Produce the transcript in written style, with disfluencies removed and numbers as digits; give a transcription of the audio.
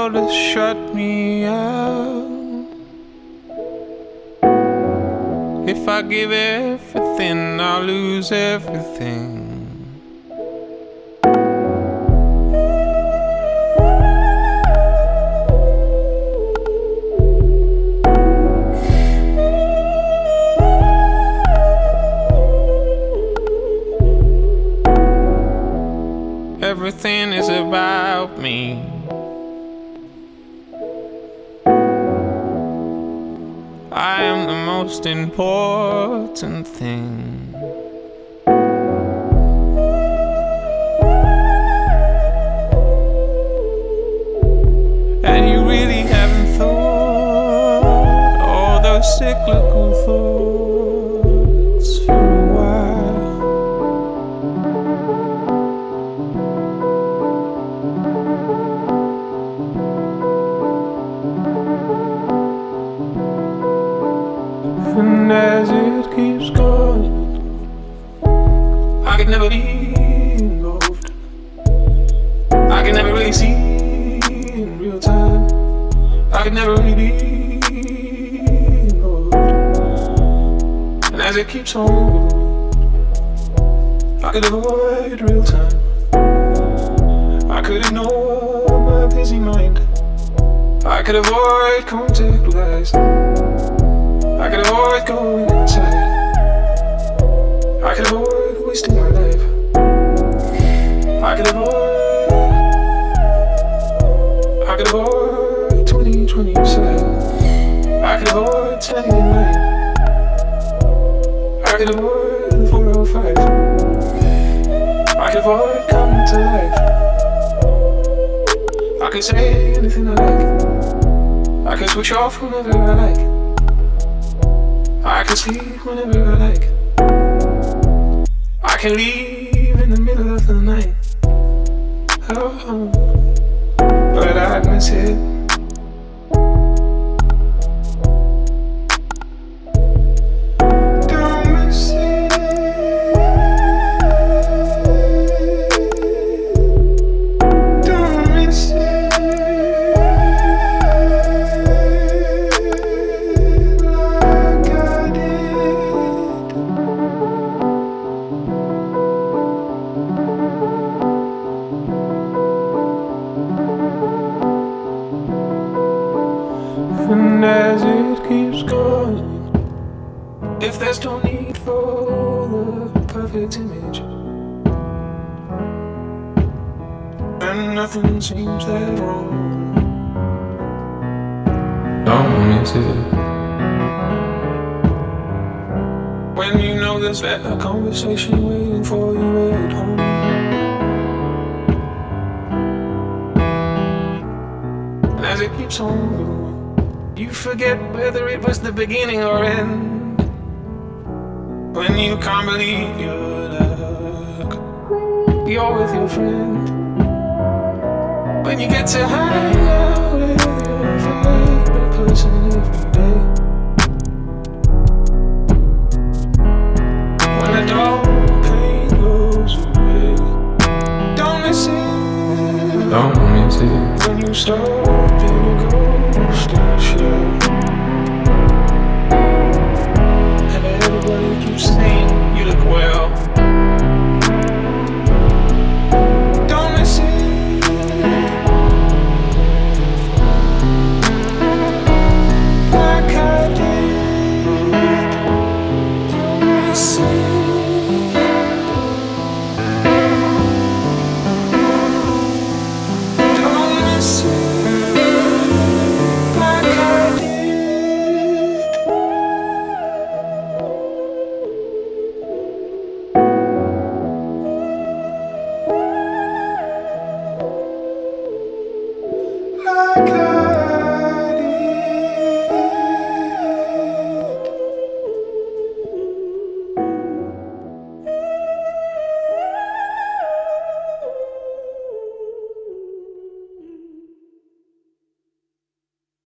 world has shut me out. If I give everything, I'll lose everything. Everything is about me. I am the most important thing. And you really haven't thought all those cyclical thoughts for a while. And as it keeps going, I could never be involved. I could never really see in real time. I could never really be involved. And as it keeps on going, I could avoid real time. I could ignore my busy mind. I could avoid contact with eyes. I could avoid going inside. I could avoid wasting my life. I could avoid 2020 side. I could avoid standing in line. I could avoid the 405. I could avoid coming to life. I could say anything I like. I could switch off whenever I like. I can sleep whenever I like. I can leave in the middle of the night. Oh, but I miss it. Don't miss it. Don't miss it. And as it keeps going, if there's no need for the perfect image, and nothing seems that wrong, don't miss it. When you know there's that conversation waiting for you at home, and as it keeps on going, you forget whether it was the beginning or end. When you can't believe your luck, you're with your friend. When you get to hang out with your favorite person every day. When the dull pain goes away, don't miss it. Don't miss it. When you stop in a ghost in the show, and everybody keeps saying